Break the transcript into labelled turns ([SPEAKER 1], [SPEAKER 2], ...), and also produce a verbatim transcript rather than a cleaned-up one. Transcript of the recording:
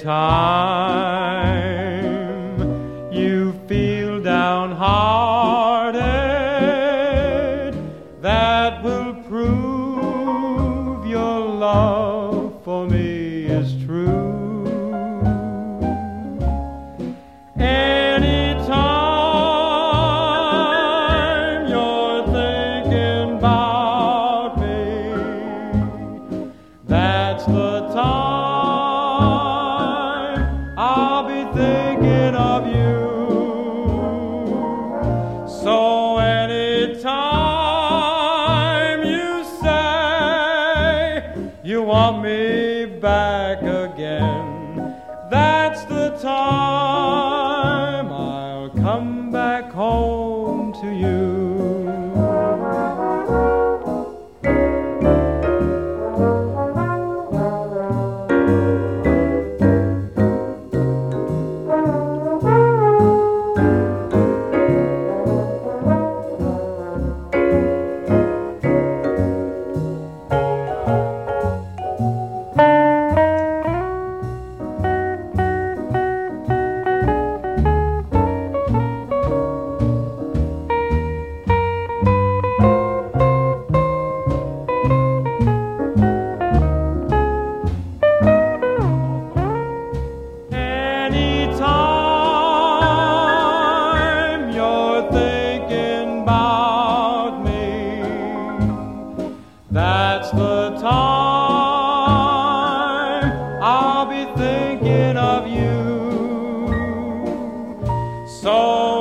[SPEAKER 1] time you feel downhearted, that will prove your love for me is true. Anytime you're thinking about me, that's the time I'll be thinking of you. So anytime you say you want me back again, that's the time I'll come back home to you. Anytime you're thinking about me, that's the time I'll be thinking of you. So